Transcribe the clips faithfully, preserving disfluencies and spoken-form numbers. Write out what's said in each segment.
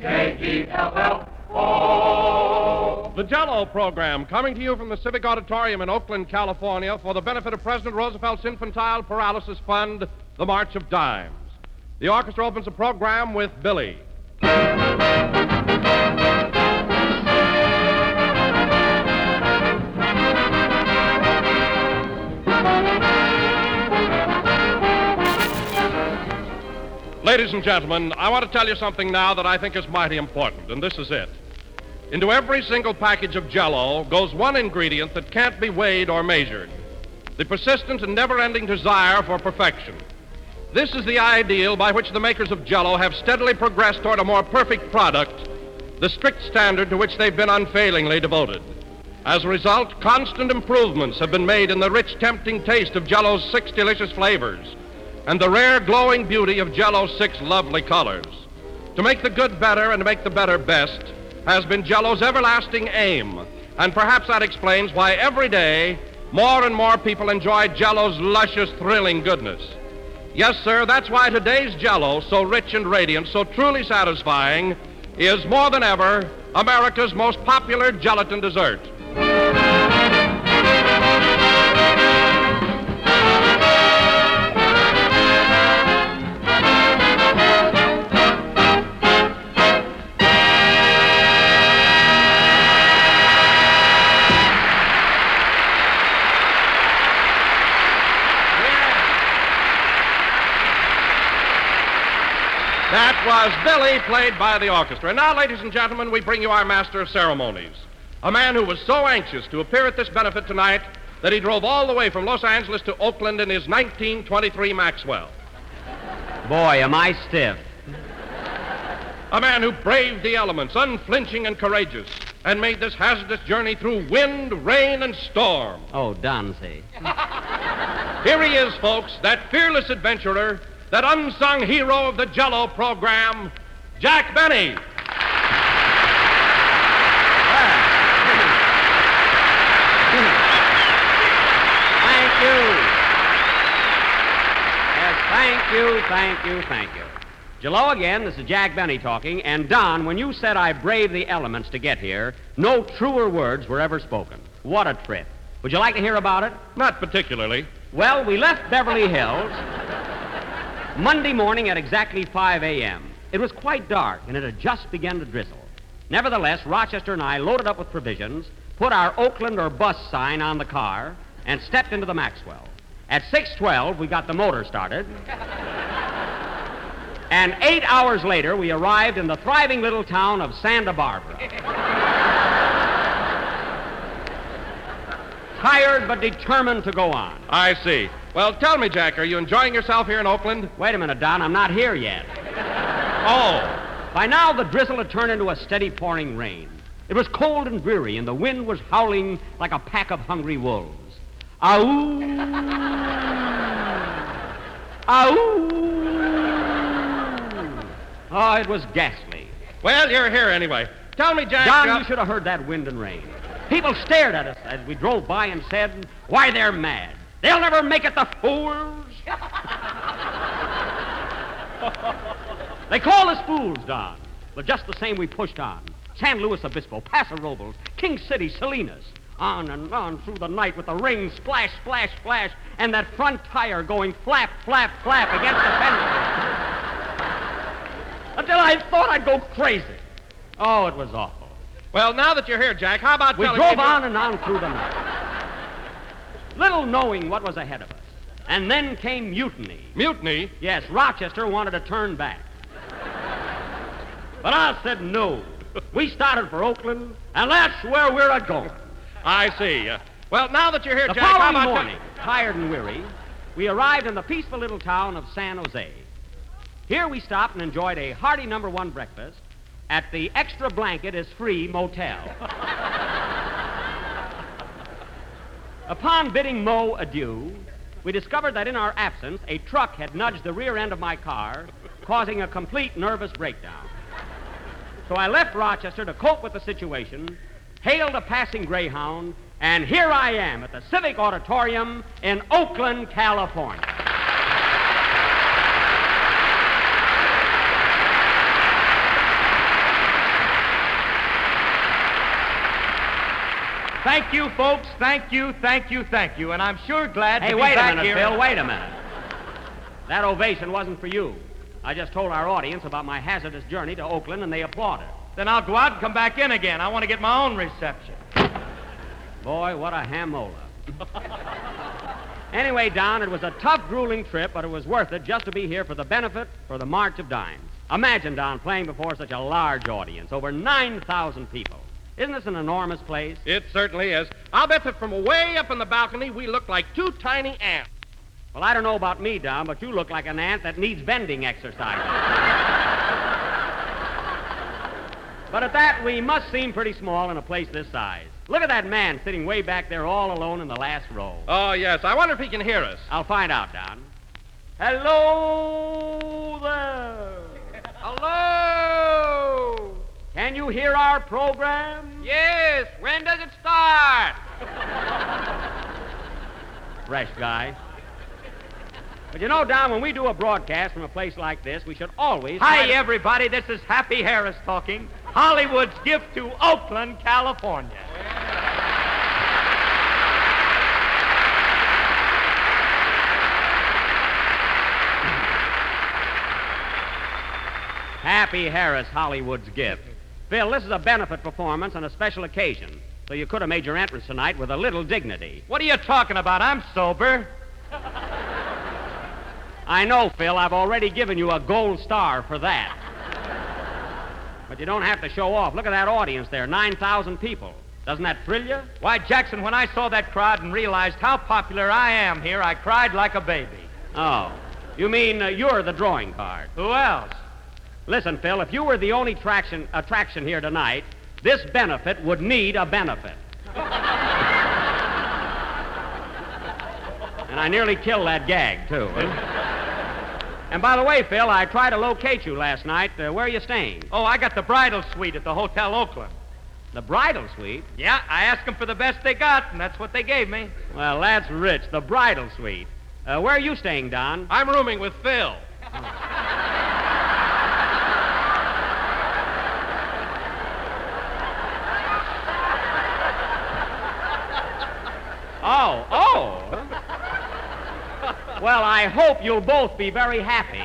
J E L L O. The Jell-O program, coming to you from the Civic Auditorium in Oakland, California, for the benefit of President Roosevelt's Infantile Paralysis Fund, the March of Dimes. The orchestra opens the program with Billy. Ladies and gentlemen, I want to tell you something now that I think is mighty important, and this is it. Into every single package of Jell-O goes one ingredient that can't be weighed or measured: the persistent and never-ending desire for perfection. This is the ideal by which the makers of Jell-O have steadily progressed toward a more perfect product, the strict standard to which they've been unfailingly devoted. As a result, constant improvements have been made in the rich, tempting taste of Jell-O's six delicious flavors and the rare, glowing beauty of Jell-O's six lovely colors. To make the good better and to make the better best has been Jell-O's everlasting aim, and perhaps that explains why every day more and more people enjoy Jell-O's luscious, thrilling goodness. Yes, sir, that's why today's Jell-O, so rich and radiant, so truly satisfying, is more than ever America's most popular gelatin dessert. That was Billy, played by the orchestra. And now, ladies and gentlemen, we bring you our master of ceremonies, a man who was so anxious to appear at this benefit tonight that he drove all the way from Los Angeles to Oakland in his nineteen twenty-three Maxwell. Boy, am I stiff. A man who braved the elements, unflinching and courageous, and made this hazardous journey through wind, rain, and storm. Oh, Dancy. Here he is, folks, that fearless adventurer, that unsung hero of the Jell-O program, Jack Benny. Thank you. Yes, thank you, thank you, thank you. Jell-O again, this is Jack Benny talking. And Don, when you said I braved the elements to get here, no truer words were ever spoken. What a trip. Would you like to hear about it? Not particularly. Well, we left Beverly Hills Monday morning at exactly five a.m. It was quite dark, and it had just begun to drizzle. Nevertheless, Rochester and I loaded up with provisions, put our Oakland or bus sign on the car, and stepped into the Maxwell. At six twelve, we got the motor started. And eight hours later, we arrived in the thriving little town of Santa Barbara. Tired but determined to go on. I see. Well, tell me, Jack, are you enjoying yourself here in Oakland? Wait a minute, Don, I'm not here yet. Oh. By now, the drizzle had turned into a steady pouring rain. It was cold and dreary, and the wind was howling like a pack of hungry wolves. Ow! Ow! Oh, it was ghastly. Well, you're here anyway. Tell me, Jack... Don, uh... you should have heard that wind and rain. People stared at us as we drove by and said, "Why, they're mad. They'll never make it, the fools." They called us fools, Don. But just the same, we pushed on. San Luis Obispo, Paso Robles, King City, Salinas. On and on through the night with the rain splash, splash, splash, and that front tire going flap, flap, flap against the fender. Until I thought I'd go crazy. Oh, it was awful. Well, now that you're here, Jack, how about we telling drove people... on and on through the night, little knowing what was ahead of us. And then came mutiny. Mutiny? Yes, Rochester wanted to turn back. But I said no. We started for Oakland, and that's where we're a-going. I see. Uh, well, now that you're here, the Jack, how following about... morning, tired and weary, we arrived in the peaceful little town of San Jose. Here we stopped and enjoyed a hearty number one breakfast at the Extra Blanket is Free Motel. Upon bidding Mo adieu, we discovered that in our absence, a truck had nudged the rear end of my car, causing a complete nervous breakdown. So I left Rochester to cope with the situation, hailed a passing Greyhound, and here I am at the Civic Auditorium in Oakland, California. Thank you, folks. Thank you, thank you, thank you. And I'm sure glad Hey, to be wait a back minute, here. Phil. Wait a minute. That ovation wasn't for you. I just told our audience about my hazardous journey to Oakland, and they applauded. Then I'll go out and come back in again. I want to get my own reception. Boy, what a hamola. Anyway, Don, it was a tough, grueling trip, but it was worth it just to be here for the benefit for the March of Dimes. Imagine, Don, playing before such a large audience, over nine thousand people. Isn't this an enormous place? It certainly is. I'll bet that from way up in the balcony, we look like two tiny ants. Well, I don't know about me, Don, but you look like an ant that needs bending exercises. But at that, we must seem pretty small in a place this size. Look at that man sitting way back there all alone in the last row. Oh, yes. I wonder if he can hear us. I'll find out, Don. Hello there. Hello! Can you hear our program? Yes, when does it start? Fresh guy. But you know, Don, when we do a broadcast from a place like this, we should always... try Hi, to- everybody. This is Happy Harris talking. Hollywood's gift to Oakland, California. Happy Harris, Hollywood's gift. Phil, this is a benefit performance on a special occasion, so you could have made your entrance tonight with a little dignity. What are you talking about? I'm sober. I know, Phil, I've already given you a gold star for that. But you don't have to show off. Look at that audience there, nine thousand people. Doesn't that thrill you? Why, Jackson, when I saw that crowd and realized how popular I am here, I cried like a baby. Oh, you mean uh, you're the drawing card. Who else? Listen, Phil, if you were the only traction, attraction here tonight, this benefit would need a benefit. And I nearly killed that gag, too. And by the way, Phil, I tried to locate you last night. Uh, where are you staying? Oh, I got the bridal suite at the Hotel Oakland. The bridal suite? Yeah, I asked them for the best they got, and that's what they gave me. Well, that's rich. The bridal suite. Uh, where are you staying, Don? I'm rooming with Phil. Oh, oh. Well, I hope you'll both be very happy.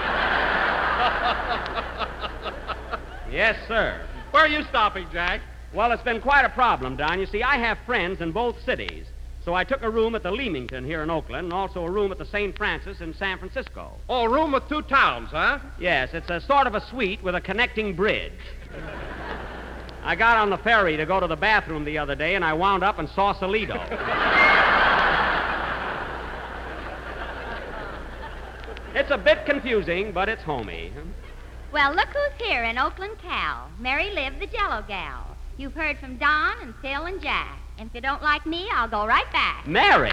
Yes, sir. Where are you stopping, Jack? Well, it's been quite a problem, Don. You see, I have friends in both cities. So I took a room at the Leamington here in Oakland and also a room at the Saint Francis in San Francisco. Oh, a room with two towns, huh? Yes, it's a sort of a suite with a connecting bridge. I got on the ferry to go to the bathroom the other day, and I wound up in Sausalito. It's a bit confusing, but it's homey. Well, look who's here in Oakland, Cal. Mary Liv, the Jello gal. You've heard from Don and Phil and Jack. And if you don't like me, I'll go right back. Mary?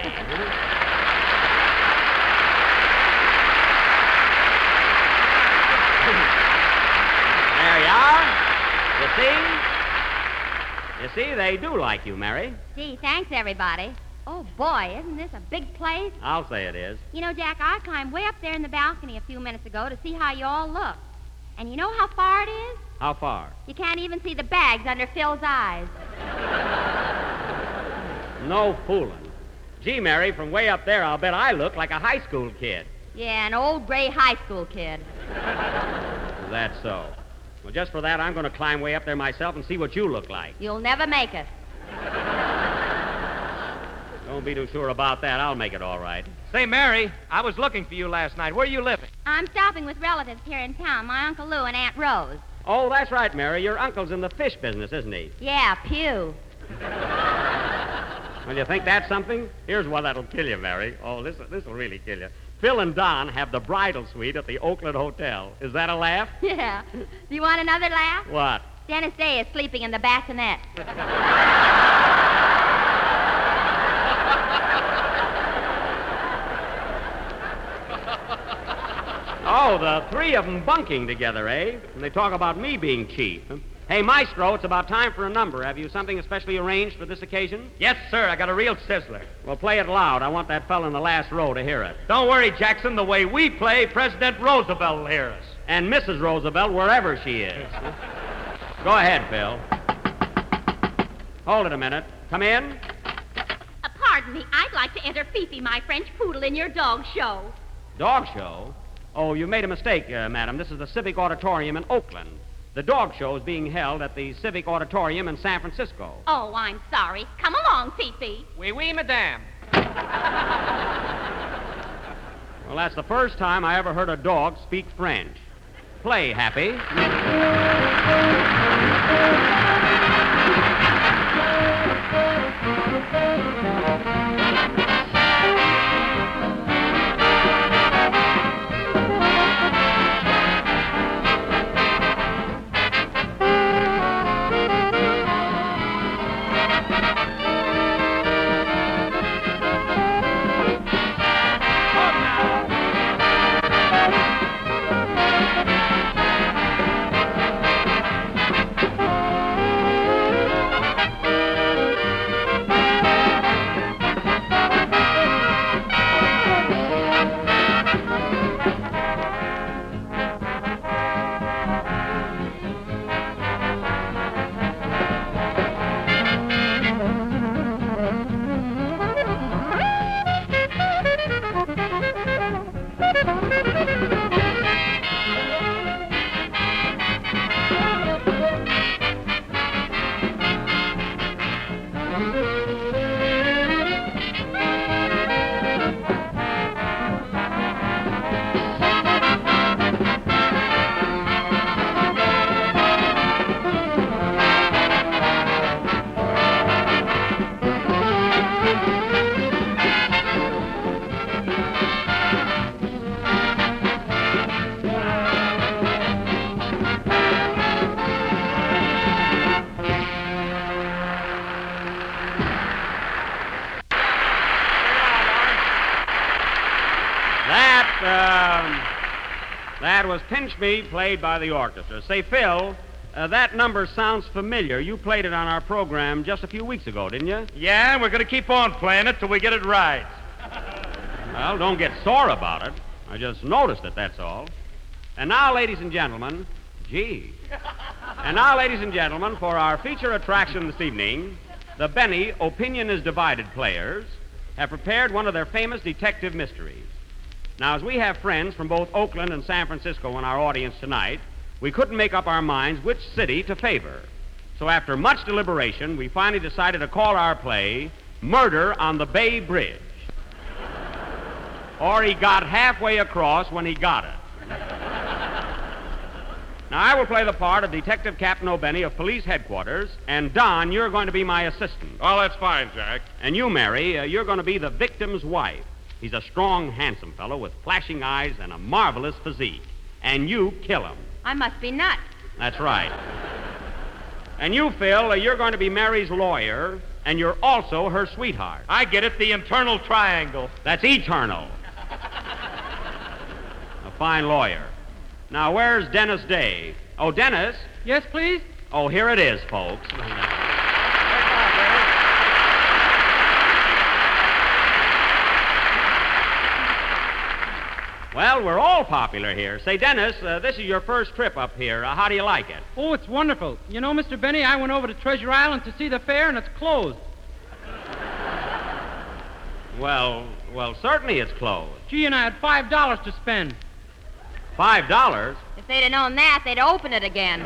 There you are. You see? You see, they do like you, Mary. Gee, thanks, everybody. Oh, boy, isn't this a big place? I'll say it is. You know, Jack, I climbed way up there in the balcony a few minutes ago to see how you all look. And you know how far it is? How far? You can't even see the bags under Phil's eyes. No fooling. Gee, Mary, from way up there, I'll bet I look like a high school kid. Yeah, an old gray high school kid. That's so. Well, just for that, I'm going to climb way up there myself and see what you look like. You'll never make it. Don't be too sure about that. I'll make it all right. Say, Mary, I was looking for you last night. Where are you living? I'm stopping with relatives here in town, my Uncle Lou and Aunt Rose. Oh, that's right, Mary. Your uncle's in the fish business, isn't he? Yeah, Pew. Well, you think that's something? Here's one that'll kill you, Mary. Oh, this this will really kill you. Phil and Don have the bridal suite at the Oakland Hotel. Is that a laugh? Yeah. Do you want another laugh? What? Dennis Day is sleeping in the bassinet. Oh, the three of them bunking together, eh? And they talk about me being cheap. Hey, Maestro, it's about time for a number. Have you something especially arranged for this occasion? Yes, sir. I got a real sizzler. Well, play it loud. I want that fellow in the last row to hear it. Don't worry, Jackson. The way we play, President Roosevelt will hear us. And Missus Roosevelt, wherever she is. Go ahead, Phil. Hold it a minute. Come in. Uh, pardon me, I'd like to enter Fifi, my French poodle, in your dog show. Dog show? Oh, you made a mistake, uh, madam. This is the Civic Auditorium in Oakland. The dog show is being held at the Civic Auditorium in San Francisco. Oh, I'm sorry. Come along, Fifi. Oui, oui, madame. Well, that's the first time I ever heard a dog speak French. Play, Happy. That was Pinch Me, played by the orchestra. Say, Phil, uh, that number sounds familiar. You played it on our program just a few weeks ago, didn't you? Yeah, and we're going to keep on playing it till we get it right. Well, don't get sore about it. I just noticed it, that's all. And now, ladies and gentlemen, gee. And now, ladies and gentlemen, for our feature attraction this evening, the Benny Opinion is Divided players have prepared one of their famous detective mysteries. Now, as we have friends from both Oakland and San Francisco in our audience tonight, we couldn't make up our minds which city to favor. So after much deliberation, we finally decided to call our play Murder on the Bay Bridge. Or he got halfway across when he got it. Now, I will play the part of Detective Captain O'Benny of Police Headquarters, and Don, you're going to be my assistant. Oh, that's fine, Jack. And you, Mary, uh, you're going to be the victim's wife. He's a strong, handsome fellow with flashing eyes and a marvelous physique. And you kill him. I must be nuts. That's right. And you, Phil, uh, you're going to be Mary's lawyer, and you're also her sweetheart. I get it, the internal triangle. That's eternal. A fine lawyer. Now, where's Dennis Day? Oh, Dennis? Yes, please? Oh, here it is, folks. Well, we're all popular here. Say, Dennis, uh, this is your first trip up here. Uh, how do you like it? Oh, it's wonderful. You know, Mister Benny, I went over to Treasure Island to see the fair, and it's closed. Well, well, certainly it's closed. Gee, and I had five dollars to spend. Five dollars? If they'd have known that, they'd open it again.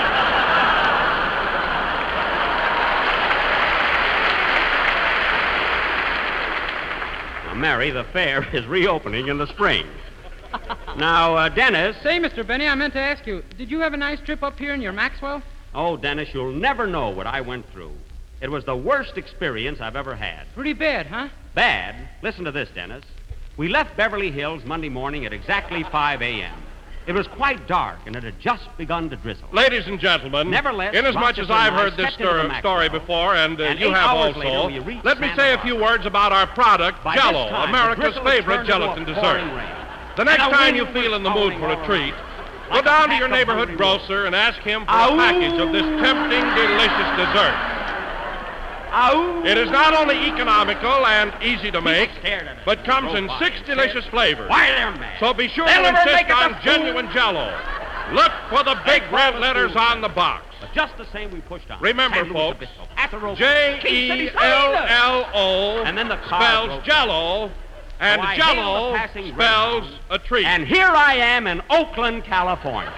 Now, Mary, the fair is reopening in the spring. Now, uh, Dennis... Say, Mister Benny, I meant to ask you, did you have a nice trip up here in your Maxwell? Oh, Dennis, you'll never know what I went through. It was the worst experience I've ever had. Pretty bad, huh? Bad? Listen to this, Dennis. We left Beverly Hills Monday morning at exactly five a.m. It was quite dark, and it had just begun to drizzle. Ladies and gentlemen, Nevertheless, inasmuch as Rochester I've and I heard this stepped into the stor- Maxwell, story before, and, uh, and you eight have hours also, later, we reached let me Santa say a Barbara. few words about our product, By Jell-O, this time, America's the drizzle had favorite turned into gelatin a dessert. pouring rain. The next And a time you wind feel was in the mood howling for a all treat, around. go Like down a to pack your of neighborhood hungry grocer and ask him for Ow. a package of this tempting, delicious dessert. Ow! It is not only economical and easy to make, scared of it. but comes in Robot. six delicious flavors. Why, they're mad. So be sure They'll to never insist make it on to food. genuine Jell-O. Look for the big red letters on the box. But just the same, we pushed on. Remember, San Luis folks, Obispo, Atherol, J King City, E L Salinas. L O And then the car spells broke. Jello, and So I hailed Jello the passing spells Greyhound. a treat. And here I am in Oakland, California.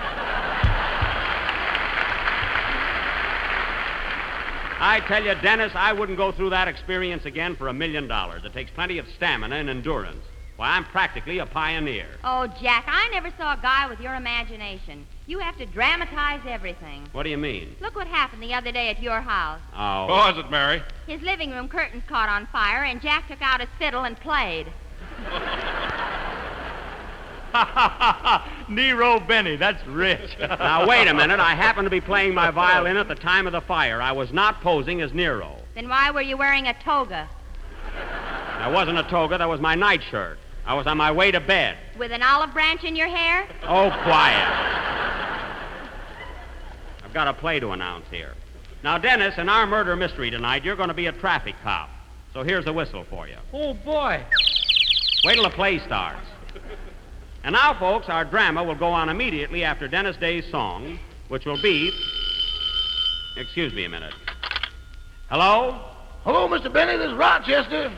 I tell you, Dennis, I wouldn't go through that experience again for a million dollars. It takes plenty of stamina and endurance. Why, I'm practically a pioneer. Oh, Jack, I never saw a guy with your imagination. You have to dramatize everything. What do you mean? Look what happened the other day at your house. Oh. What was it, Mary? His living room curtains caught on fire, and Jack took out his fiddle and played. Nero Benny, that's rich. Now, wait a minute. I happened to be playing my violin at the time of the fire. I was not posing as Nero. Then why were you wearing a toga? That wasn't a toga. That was my nightshirt. I was on my way to bed. With an olive branch in your hair? Oh, quiet. I've got a play to announce here. Now, Dennis, in our murder mystery tonight, you're going to be a traffic cop. So here's a whistle for you. Oh, boy. Wait till the play starts. And now, folks, our drama will go on immediately after Dennis Day's song, which will be... Excuse me a minute. Hello? Hello, Mister Benny. This is Rochester.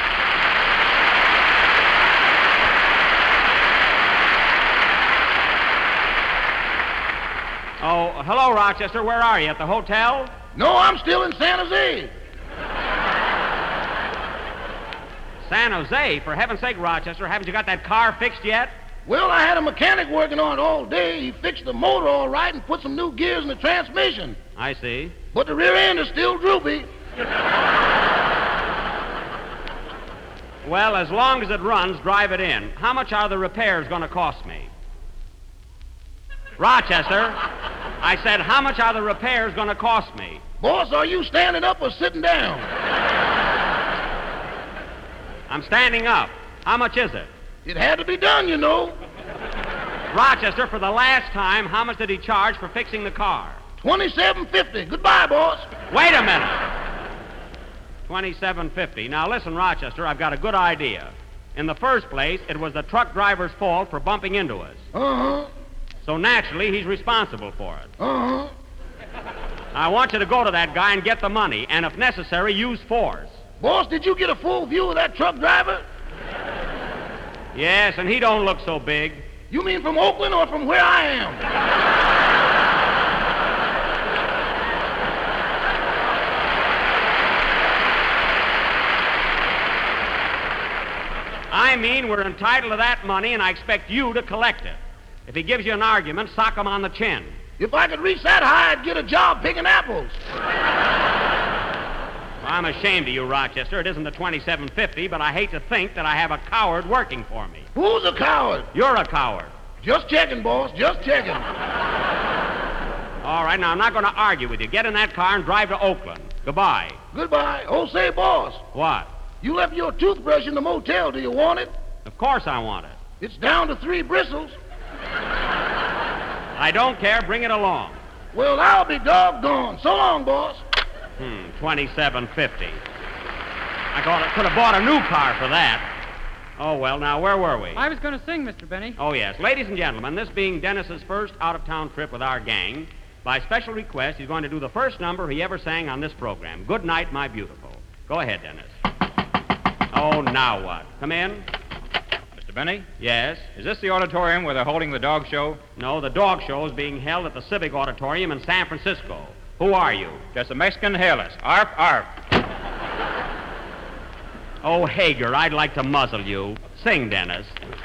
Oh, hello, Rochester. Where are you? At the hotel? No, I'm still in San Jose. San Jose? For heaven's sake, Rochester, haven't you got that car fixed yet? Well, I had a mechanic working on it all day. He fixed the motor all right and put some new gears in the transmission. I see. But the rear end is still droopy. Well, as long as it runs, drive it in. How much are the repairs going to cost me? Rochester, I said, how much are the repairs going to cost me? Boss, are you standing up or sitting down? I'm standing up. How much is it? It had to be done, you know. Rochester, for the last time, how much did he charge for fixing the car? Twenty-seven fifty. Goodbye, boss. Wait a minute. Twenty-seven fifty. Now listen, Rochester, I've got a good idea. In the first place, it was the truck driver's fault for bumping into us. Uh-huh. So naturally, he's responsible for it. Uh-huh. I want you to go to that guy and get the money, and if necessary, use force. Boss, did you get a full view of that truck driver? Yes, and he don't look so big. You mean from Oakland or from where I am? I mean, we're entitled to that money, and I expect you to collect it. If he gives you an argument, sock him on the chin. If I could reach that high, I'd get a job picking apples. Well, I'm ashamed of you, Rochester. It isn't the twenty-seven fifty, but I hate to think that I have a coward working for me. Who's a coward? You're a coward. Just checking, boss. Just checking. All right, now I'm not going to argue with you. Get in that car and drive to Oakland. Goodbye. Goodbye. Oh, say, boss, What? you left your toothbrush in the motel. Do you want it? Of course I want it. It's down to three bristles. I don't care. Bring it along. Well, I'll be doggone. So long, boss. Hmm, twenty-seven fifty. I got, could have bought a new car for that. Oh, well, now, where were we? I was going to sing, Mister Benny. Oh, yes. Ladies and gentlemen, this being Dennis's first out-of-town trip with our gang, by special request, he's going to do the first number he ever sang on this program, Good Night, My Beautiful. Go ahead, Dennis. Oh, now what? Come in. Mister Benny, Yes? is this the auditorium where they're holding the dog show? No, the dog show is being held at the Civic Auditorium in San Francisco. Who are you? Just a Mexican hairless. Arf, arf. Oh, Hager, I'd like to muzzle you. Sing, Dennis.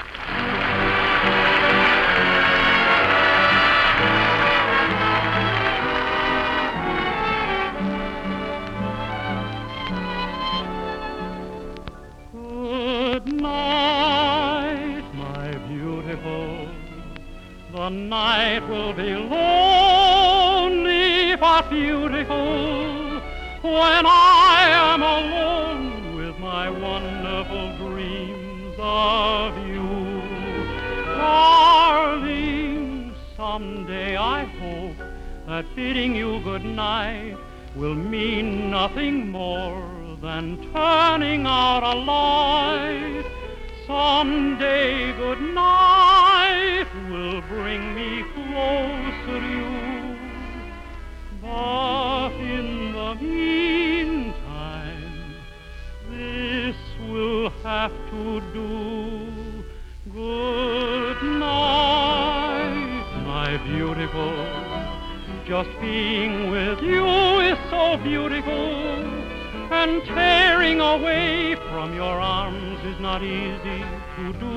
Good night, my beautiful. The night will be lonely but beautiful when I am alone with my wonderful dreams of you. Darling, someday I hope that bidding you good night will mean nothing more than turning out a light. Someday, good night will bring me closer to you. But in the meantime, this will have to do. Good night, my beautiful. Just being with you is so beautiful, and tearing away from your arms is not easy to do.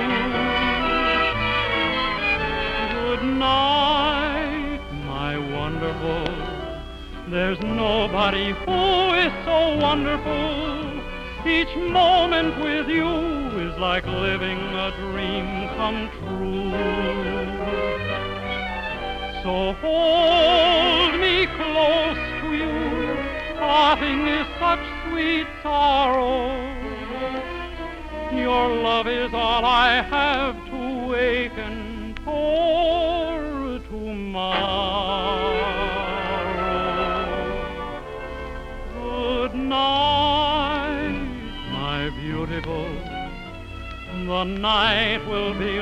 Good night, my wonderful. There's nobody who is so wonderful. Each moment with you is like living a dream come true. So hold me close to you, parting is such sweet sorrow. Your love is all I have to waken for tomorrow. Good night, my beautiful. The night will be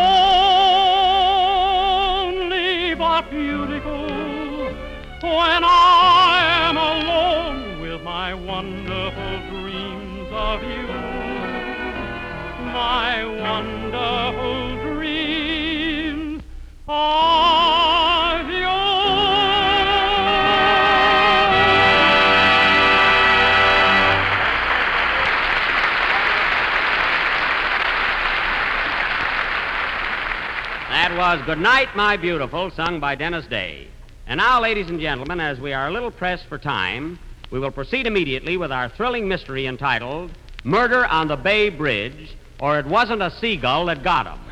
lonely but beautiful when I am alone with my wonderful dreams of you. My wonderful dreams of you. That was Good Night, My Beautiful, sung by Dennis Day. And now, ladies and gentlemen, as we are a little pressed for time, we will proceed immediately with our thrilling mystery entitled Murder on the Bay Bridge, or It Wasn't a Seagull That Got Him.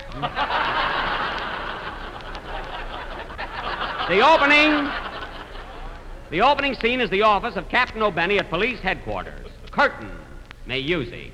the opening... The opening scene is the office of Captain O'Benny at police headquarters. Curtain, may music.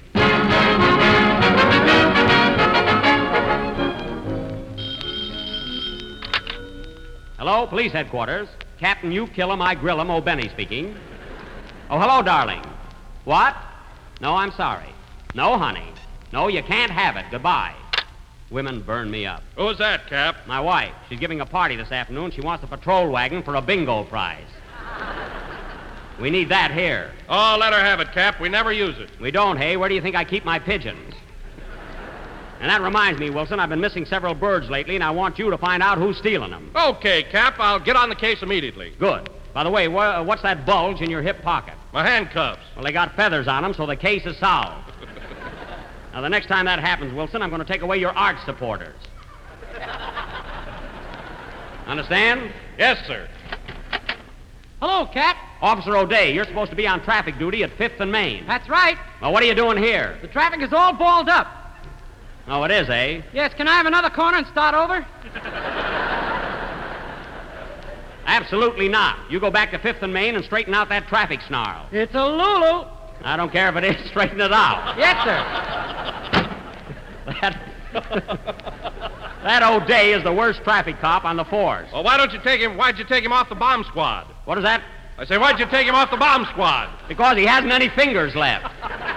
Hello, police headquarters. Captain, you kill him, I grill him, O'Benny speaking. Oh, hello, darling. What? No, I'm sorry. No, honey. No, you can't have it. Goodbye. Women burn me up. Who's that, Cap? My wife. She's giving a party this afternoon. She wants a patrol wagon for a bingo prize. We need that here. Oh, let her have it, Cap. We never use it. We don't, hey? Where do you think I keep my pigeons? And that reminds me, Wilson, I've been missing several birds lately, and I want you to find out who's stealing them. Okay, Cap. I'll get on the case immediately. Good. By the way, wha- what's that bulge in your hip pocket? My handcuffs. Well, they got feathers on them, so the case is solved. Now, the next time that happens, Wilson, I'm going to take away your arch supporters. Understand? Yes, sir. Hello, Cap. Officer O'Day, you're supposed to be on traffic duty at fifth and Main. That's right. Well, what are you doing here? The traffic is all balled up. Oh, it is, eh? Yes, can I have another corner and start over? Absolutely not. You go back to fifth and Main and straighten out that traffic snarl. It's a Lulu. I don't care if it is. Straighten it out. Yes, sir. That, that O'Day is the worst traffic cop on the force. Well, why don't you take him... Why'd you take him off the bomb squad? What is that? I say, why'd you take him off the bomb squad? Because he hasn't any fingers left.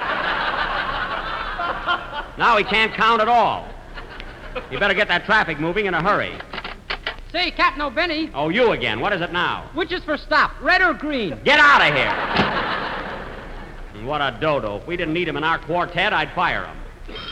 Now he can't count at all. You better get that traffic moving in a hurry. Say, Captain O'Benny. Oh, you again. What is it now? Which is for stop, red or green? Get out of here. What a dodo. If we didn't need him in our quartet, I'd fire him.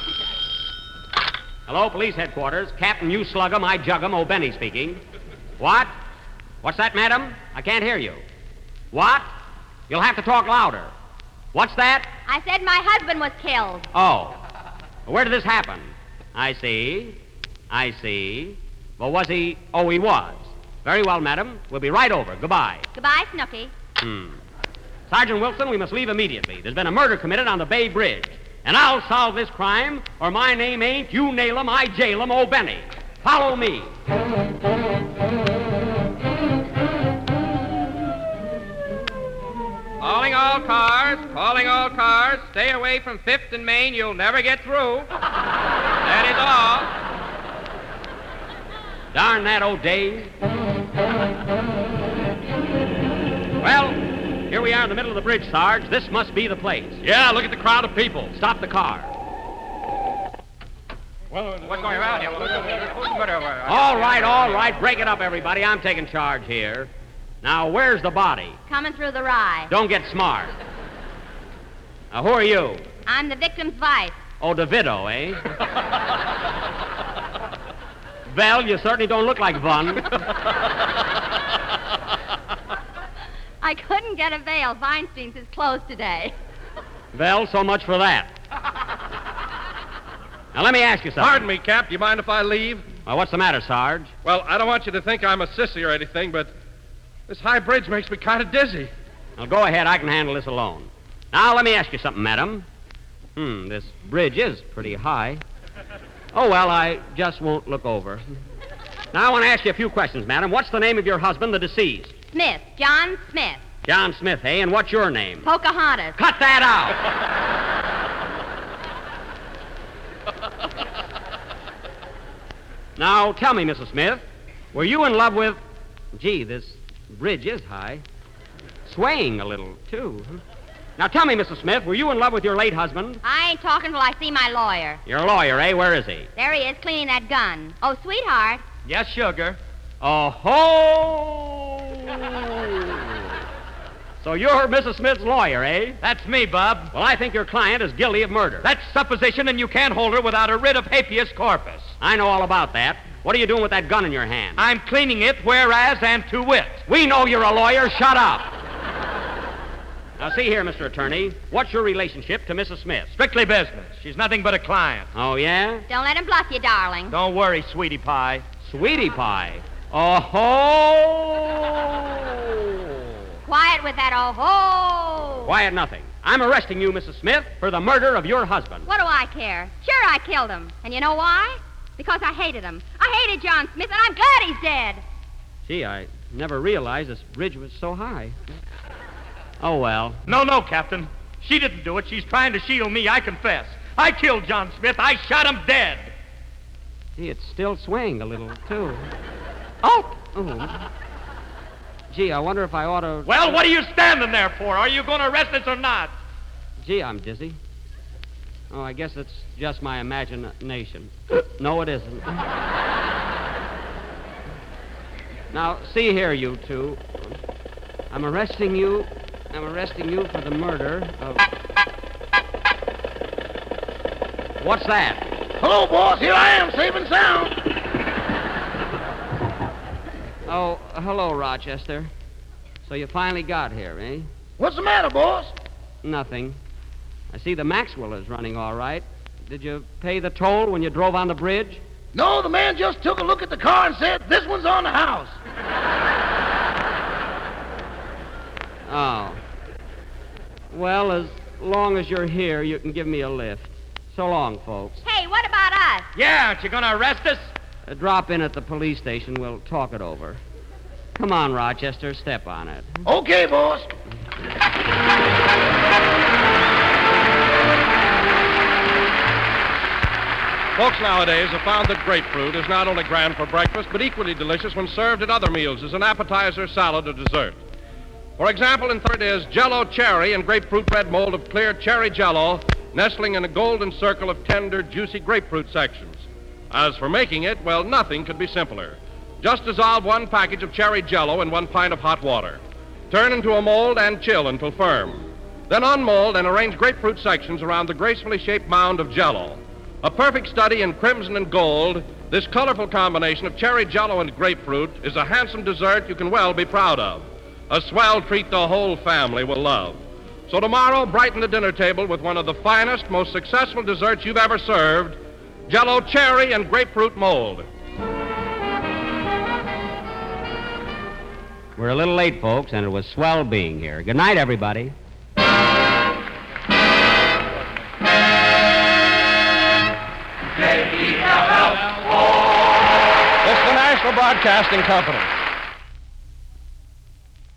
Hello, police headquarters. Captain, you slug 'em, I jug 'em. O'Benny speaking. What? What's that, madam? I can't hear you. What? You'll have to talk louder. What's that? I said my husband was killed. Oh. Where did this happen? I see. I see. Well, was he... Oh, he was. Very well, madam. We'll be right over. Goodbye. Goodbye, Snooky. Hmm. Sergeant Wilson, we must leave immediately. There's been a murder committed on the Bay Bridge. And I'll solve this crime, or my name ain't You Nail 'em, I Jail 'em, O'Benny. Follow me. Calling all cars, calling all cars. Stay away from fifth and Main. You'll never get through. That is all. Darn that O'Day. Well, here we are in the middle of the bridge, Sarge. This must be the place. Yeah, look at the crowd of people. Stop the car. What's going around here? All right, all right. Break it up, everybody. I'm taking charge here. Now, where's the body? Coming through the rye. Don't get smart. Now, who are you? I'm the victim's wife. Oh, DeVito, eh? Well, you certainly don't look like Vun. I couldn't get a veil. Feinstein's is closed today. Well, so much for that. Now, let me ask you something. Pardon me, Cap. Do you mind if I leave? Well, what's the matter, Sarge? Well, I don't want you to think I'm a sissy or anything, but this high bridge makes me kind of dizzy. Well, go ahead. I can handle this alone. Now, let me ask you something, madam. Hmm, this bridge is pretty high. Oh, well, I just won't look over. Now, I want to ask you a few questions, madam. What's the name of your husband, the deceased? Smith. John Smith. John Smith, eh? And what's your name? Pocahontas. Cut that out! Now, tell me, Missus Smith, were you in love with... Gee, this bridge is high. Swaying a little, too. Now, tell me, Missus Smith, were you in love with your late husband? I ain't talking till I see my lawyer. Your lawyer, eh? Where is he? There he is, cleaning that gun. Oh, sweetheart. Yes, sugar. Oh, ho! So you're Missus Smith's lawyer, eh? That's me, Bob. Well, I think your client is guilty of murder. That's supposition, and you can't hold her without a writ of habeas corpus. I know all about that. What are you doing with that gun in your hand? I'm cleaning it, whereas and to wit. We know you're a lawyer. Shut up. Now, see here, Mister Attorney. What's your relationship to Missus Smith? Strictly business. She's nothing but a client. Oh, yeah? Don't let him bluff you, darling. Don't worry, sweetie pie. Sweetie pie? Oh, ho! Quiet with that oh-ho. Quiet nothing. I'm arresting you, Missus Smith, for the murder of your husband. What do I care? Sure, I killed him. And you know why? Because I hated him. I hated John Smith, and I'm glad he's dead. Gee, I never realized this bridge was so high. Oh, well. No, no, Captain. She didn't do it. She's trying to shield me, I confess. I killed John Smith. I shot him dead. Gee, it's still swaying a little, too. Oh! Oh. Gee, I wonder if I ought to... Well, what are you standing there for? Are you going to arrest us or not? Gee, I'm dizzy. Oh, I guess it's just my imagination. No, it isn't. Now, see here, you two. I'm arresting you... I'm arresting you for the murder of... What's that? Hello, boss. Here I am, safe and sound. Oh, hello, Rochester. So you finally got here, eh? What's the matter, boss? Nothing. I see the Maxwell is running all right. Did you pay the toll when you drove on the bridge? No, the man just took a look at the car and said, this one's on the house. Oh. Well, as long as you're here, you can give me a lift. So long, folks. Hey, what about us? Yeah, aren't you going to arrest us? Uh, drop in at the police station. We'll talk it over. Come on, Rochester. Step on it. Okay, boss. Folks nowadays have found that grapefruit is not only grand for breakfast, but equally delicious when served at other meals as an appetizer, salad, or dessert. For example, in third is Jell-O Cherry and grapefruit bread mold of clear cherry Jell-O, nestling in a golden circle of tender, juicy grapefruit sections. As for making it, well, nothing could be simpler. Just dissolve one package of cherry Jell-O in one pint of hot water. Turn into a mold and chill until firm. Then unmold and arrange grapefruit sections around the gracefully shaped mound of Jell-O. A perfect study in crimson and gold, this colorful combination of cherry Jell-O and grapefruit is a handsome dessert you can well be proud of. A swell treat the whole family will love. So tomorrow, brighten the dinner table with one of the finest, most successful desserts you've ever served, Jell-O Cherry and Grapefruit Mold. We're a little late, folks, and it was swell being here. Good night, everybody. It's the National Broadcasting Company.